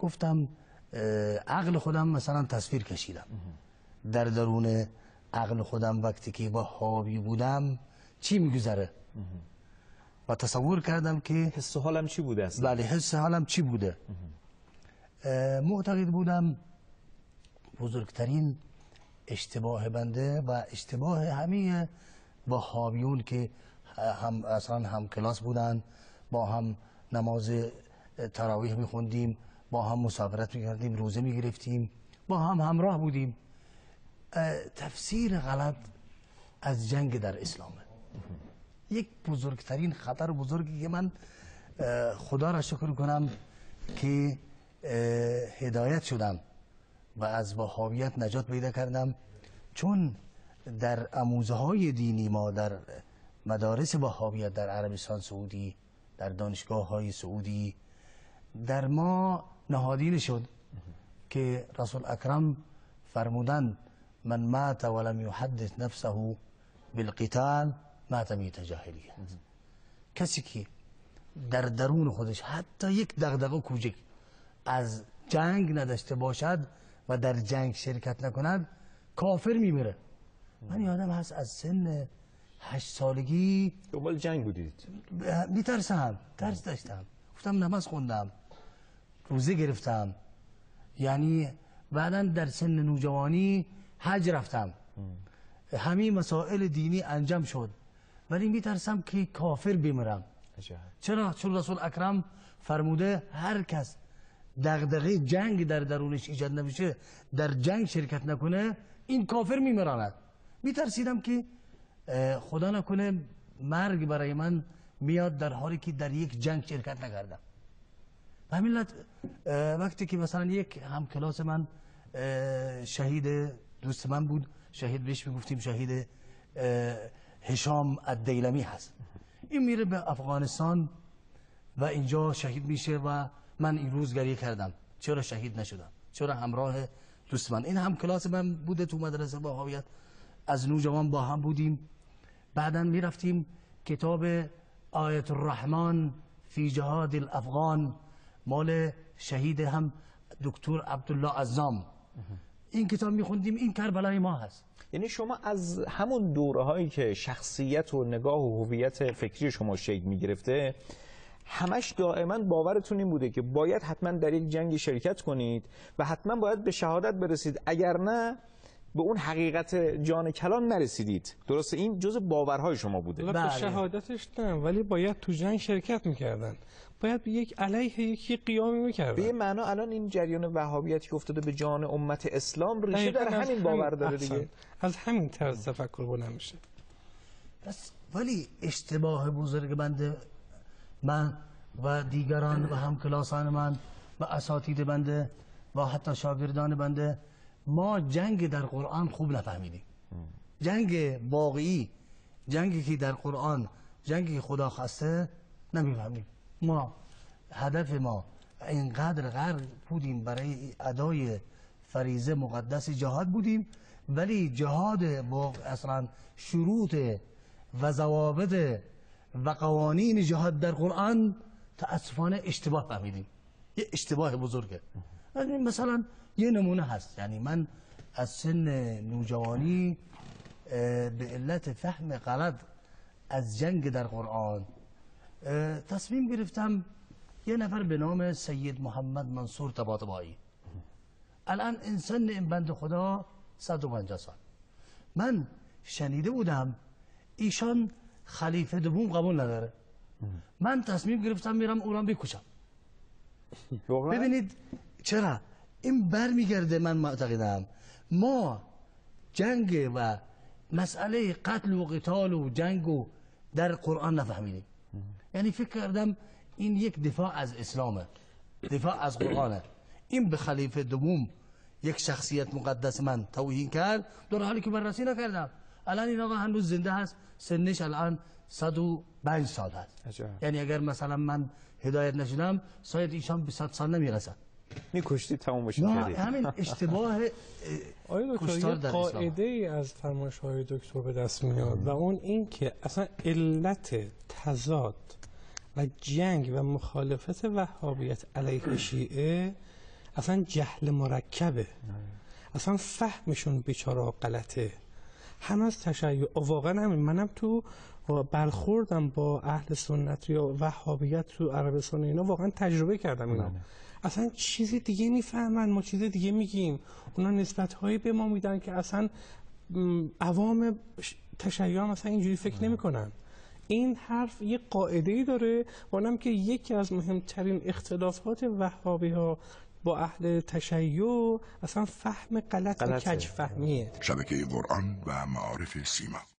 گفتم عقل خودم مثلا تصویر کشیدم، در درون عقل خودم وقتی که با حاوی بودم چی میگذره و تصور کردم که حس و حالم چی بوده است؟ بله، حس حالم چی بوده. معتقد بودم بزرگترین اشتباه بنده و اشتباه همه وهابیون که هم اصلا هم کلاس بودن، با هم نماز تراویح میخوندیم، با هم مسافرت میکردیم، روزه میگرفتیم، با هم همراه بودیم. تفسیر غلط از جنگ در اسلامه. یک بزرگترین خطر بزرگی که من خدا را شکر کنم که هدایت شدم و از وهابیت نجات پیدا کردم، چون در آموزه های دینی ما در مدارس وهابیت در عربستان سعودی، در دانشگاه های سعودی، در ما نهادینه شد که رسول اکرم فرمودند من مات ولم یحدث نفسه بالقتال مات میت جاهلیه. کسی که در درون خودش حتی یک دغدغه کوچک از جنگ نداشته باشد و در جنگ شرکت نکند کافر میمیره. من یادم هست از سن 8 سالگی دنبال جنگ بودید؟ میترسم، ترس داشتم، گفتم نماز خوندم، روزه گرفتم، یعنی بعدا در سن نوجوانی حج رفتم، همین مسائل دینی انجام شد، ولی میترسم که کافر بمیرم. چرا؟ چون رسول اکرم فرموده هر کس دغدغه جنگ در درونش ایجاد نمیشه، در جنگ شرکت نکنه، این کافر میمیراند. میترسیدم که خدا نکنه مرگ برای من میاد در حالی که در یک جنگ شرکت نکردم. و همین وقتی که مثلا یک همکلاس من شهید دوست من بود، شهید بهش میگفتیم شهید هشام الدیلمی هست، این میره به افغانستان و اینجا شهید میشه و من این روز گریه کردم چرا شهید نشدم، چرا همراه دوست من. این هم کلاس من بوده تو مدرسه وهابیت، از نوجوان با هم بودیم. بعدا میرفتیم کتاب آیت الرحمن فی جهاد الافغان مال شهید هم دکتر عبدالله عزام، این کتاب میخوندیم. این کربلای ما هست. یعنی شما از همون دوره هایی که شخصیت و نگاه و هویت فکری شما شکل میگرفته، همش دائما باورتون این بوده که باید حتما در یک جنگی شرکت کنید و حتما باید به شهادت برسید، اگر نه به اون حقیقت جان کلام نرسیدید. درسته؟ این جزء باورهای شما بوده. به شهادتش نه، ولی باید تو جنگ شرکت میکردن، باید یک علیه یکی قیامی میکردن. به یه معنا الان این جریان وهابیتی که افتاده به جان امت اسلام ریشه در همین باور داره دیگه. از همین طرز تفکر بلند میشه. بس ولی اشتباه بزرگ بنده من و دیگران و همکلاسان من و اساتید بنده و حتی شاگردان بنده، ما جنگ در قرآن خوب نفهمیدیم. جنگ واقعی، جنگی که در قرآن، جنگی که خدا خواسته نمیفهمیم. ما هدف ما اینقدر غرق بودیم برای ادای فریضه مقدس جهاد بودیم، ولی جهاد اصلا شروط و ضوابط و قوانین جهاد در قرآن تأسفانه اشتباه فهمیدیم. یه اشتباه بزرگه. مثلا یه نمونه هست، یعنی من از سن نوجوانی به علت فهم غلط از جنگ در قرآن تصمیم گرفتم یه نفر به نام سید محمد منصور طباطبایی، الان این سن این بند خدا 150 سال، من شنیده بودم ایشان خلیفه دوم قبول نداره، من تصمیم گرفتم میرم اونم بکشم. ببینید چرا این برمیگرده. من معتقدم ما جنگ و مسئله قتل و قتال و جنگ و در قرآن نفهمیدیم. یعنی فکر کردم این یک دفاع از اسلامه، دفاع از قرآنه. این به خلیفه دوم یک شخصیت مقدس من توهین کرد، در حالی که بررسی نکردم. الان این آقا هنوز زنده هست، سنش الان 105 سال هست. یعنی اگر مثلا من هدایت نشدم شاید ایشان به 100 سال نمیرسن. میکشتی تمام بشه. همین اشتباه کشتار در اسلام. قاعده ای از فرمایش‌های دکتر به دست میاد و اون این که اصلا علت تضاد و جنگ و مخالفت وهابیت علیه شیعه اصلا جهل مرکبه، اصلا فهمشون بیچاره غلطه. هم از تشیع واقعا همین، منم تو برخوردم با اهل سنت یا وهابیت تو عربستان اینا واقعا تجربه کردم اینا. اصلا چیز دیگه میفهمن، ما چیز دیگه میگیم، اونا نسبت‌هایی به ما میدن که اصلا عوام تشیع هم اصلا اینجوری فکر نمی‌کنن. این حرف یه قاعده‌ای داره، اونم که یکی از مهمترین اختلافات وهابی‌ها با اهل تشیع اصلا فهم غلط و کج فهمیه. شبکه قرآن و معارف سیما.